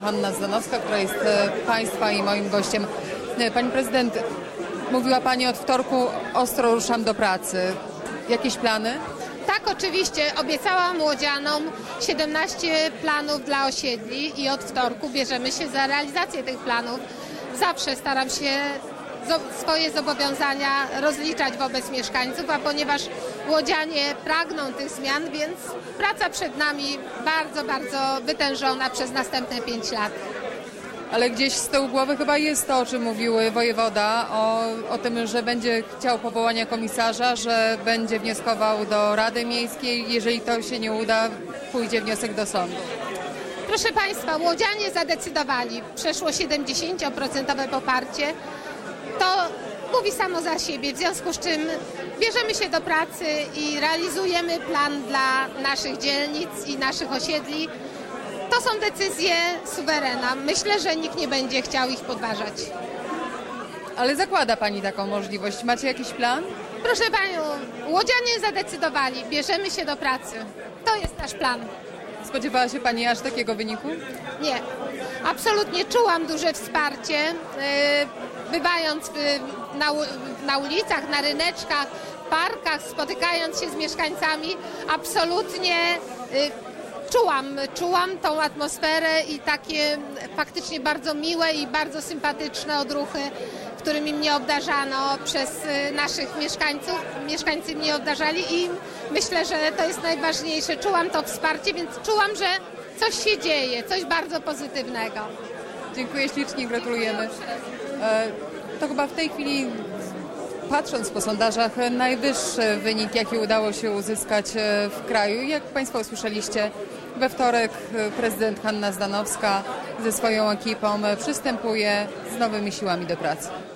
Hanna Zdanowska, która jest Państwa i moim gościem. Pani prezydent, mówiła Pani od wtorku, ostro ruszam do pracy. Jakieś plany? Tak, oczywiście. Obiecałam łodzianom 17 planów dla osiedli i od wtorku bierzemy się za realizację tych planów. Zawsze staram się swoje zobowiązania rozliczać wobec mieszkańców, a ponieważ łodzianie pragną tych zmian, więc praca przed nami bardzo, bardzo wytężona przez następne 5 lat. Ale gdzieś z tyłu głowy chyba jest to, o czym mówił wojewoda, o tym, że będzie chciał powołania komisarza, że będzie wnioskował do Rady Miejskiej. Jeżeli to się nie uda, pójdzie wniosek do sądu. Proszę Państwa, łodzianie zadecydowali, przeszło 70% poparcie. To mówi samo za siebie, w związku z czym bierzemy się do pracy i realizujemy plan dla naszych dzielnic i naszych osiedli. To są decyzje suwerena. Myślę, że nikt nie będzie chciał ich podważać. Ale zakłada Pani taką możliwość. Macie jakiś plan? Proszę Panią, łodzianie zadecydowali, bierzemy się do pracy. To jest nasz plan. Spodziewała się Pani aż takiego wyniku? Nie, absolutnie czułam duże wsparcie. Bywając na ulicach, na ryneczkach, parkach, spotykając się z mieszkańcami, absolutnie czułam tą atmosferę i takie faktycznie bardzo miłe i bardzo sympatyczne odruchy, którymi mnie obdarzano przez naszych mieszkańców. Mieszkańcy mnie obdarzali i myślę, że to jest najważniejsze. Czułam to wsparcie, więc czułam, że coś się dzieje, coś bardzo pozytywnego. Dziękuję ślicznie, gratulujemy. To chyba w tej chwili, patrząc po sondażach, najwyższy wynik, jaki udało się uzyskać w kraju. Jak Państwo usłyszeliście, we wtorek prezydent Hanna Zdanowska ze swoją ekipą przystępuje z nowymi siłami do pracy.